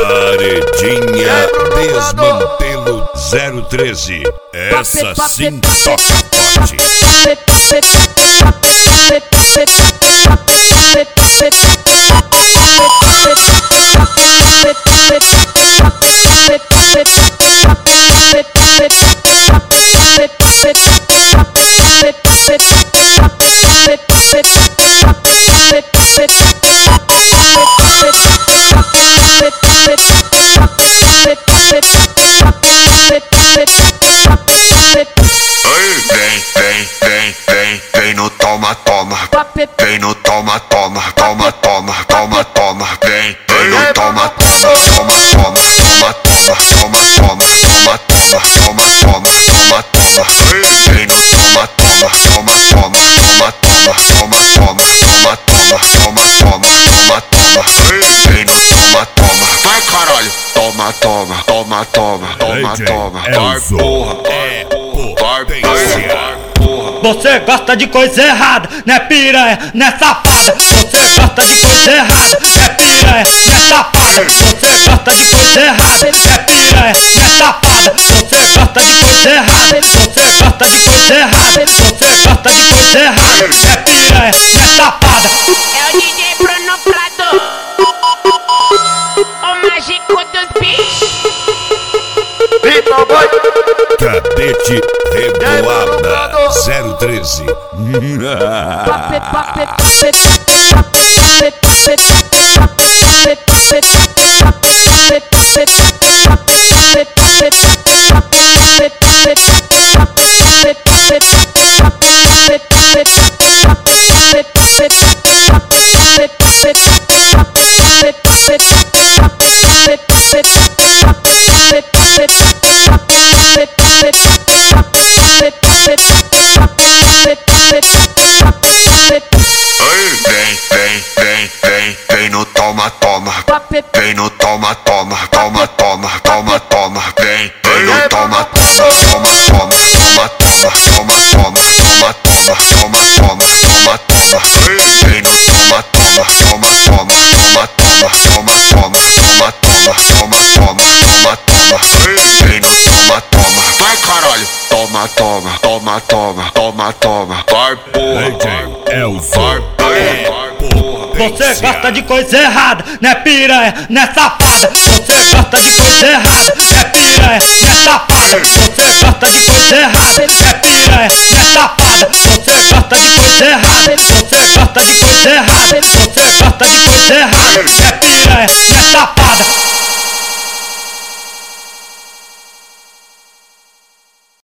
Paredinha Desmantelo 013. Essa sim toca forte. Vem no toma, toma. Vem no toma, toma, toma, toma, toma, toma. Vem no toma, toma, toma, toma, toma, toma, toma, toma, toma, toma, toma, toma, toma, toma. Vem no toma, toma, toma, toma, toma, toma, toma, toma, toma, toma, toma, toma, toma, toma. Vem no toma, toma. Vai, caralho. Toma, toma, toma, toma, toma, toma. Vai, porra. Vai, porra. Você gosta de coisa errada, né piranha, né safada. Você gosta de coisa errada, né piranha, né safada. Você gosta de coisa errada, né piranha, né safada. Você gosta de coisa errada, você gosta de coisa errada. Você gosta de coisa errada, né piranha, né safada. É o DJ Bruno Prado, o mágico dos bichos. Cadete Revoada 013. Vem no toma, toma. Vem no toma, toma, toma, toma, toma, toma. Vem no toma, toma, toma, toma, toma, toma, toma, toma, toma, toma, toma, toma, toma. Vem no toma, toma, toma, toma, toma, toma, toma, toma, toma, toma, toma, toma, toma. Vem no toma, toma. Vai, caralho. Toma, toma, toma, toma, toma, toma. Vai, porra. Você gosta de coisa errada, né piranha, né safada. Você gosta de coisa errada, né piranha, né safada. Você gosta de coisa errada, né piranha, né safada. Você gosta de coisa errada, você gosta de coisa errada. Você gosta de coisa errada, né piranha, né safada.